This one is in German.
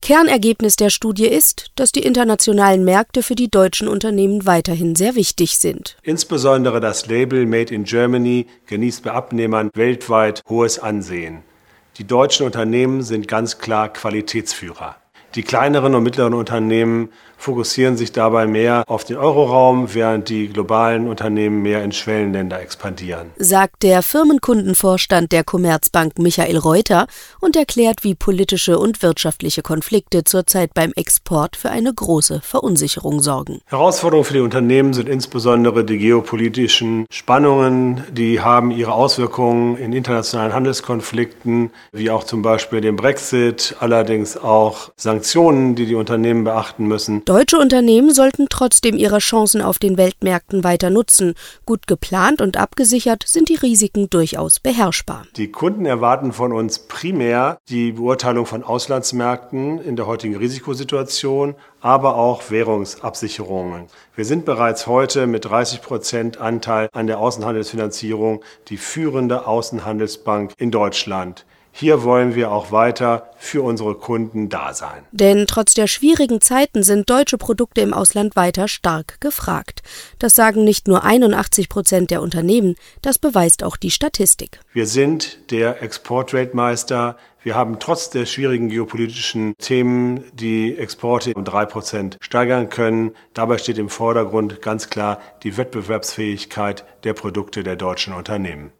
Kernergebnis der Studie ist, dass die internationalen Märkte für die deutschen Unternehmen weiterhin sehr wichtig sind. Insbesondere das Label Made in Germany genießt bei Abnehmern weltweit hohes Ansehen. Die deutschen Unternehmen sind ganz klar Qualitätsführer. Die kleineren und mittleren Unternehmen fokussieren sich dabei mehr auf den Euroraum, während die globalen Unternehmen mehr in Schwellenländer expandieren, sagt der Firmenkundenvorstand der Commerzbank Michael Reuter und erklärt, wie politische und wirtschaftliche Konflikte zurzeit beim Export für eine große Verunsicherung sorgen. Herausforderungen für die Unternehmen sind insbesondere die geopolitischen Spannungen. Die haben ihre Auswirkungen in internationalen Handelskonflikten, wie auch zum Beispiel dem Brexit, allerdings auch Sanktionen, die die Unternehmen beachten müssen. Deutsche Unternehmen sollten trotzdem ihre Chancen auf den Weltmärkten weiter nutzen. Gut geplant und abgesichert sind die Risiken durchaus beherrschbar. Die Kunden erwarten von uns primär die Beurteilung von Auslandsmärkten in der heutigen Risikosituation, aber auch Währungsabsicherungen. Wir sind bereits heute mit 30% Anteil an der Außenhandelsfinanzierung die führende Außenhandelsbank in Deutschland. Hier wollen wir auch weiter für unsere Kunden da sein. Denn trotz der schwierigen Zeiten sind deutsche Produkte im Ausland weiter stark gefragt. Das sagen nicht nur 81% der Unternehmen, das beweist auch die Statistik. Wir sind der Exportweltmeister. Wir haben trotz der schwierigen geopolitischen Themen die Exporte um 3% steigern können. Dabei steht im Vordergrund ganz klar die Wettbewerbsfähigkeit der Produkte der deutschen Unternehmen.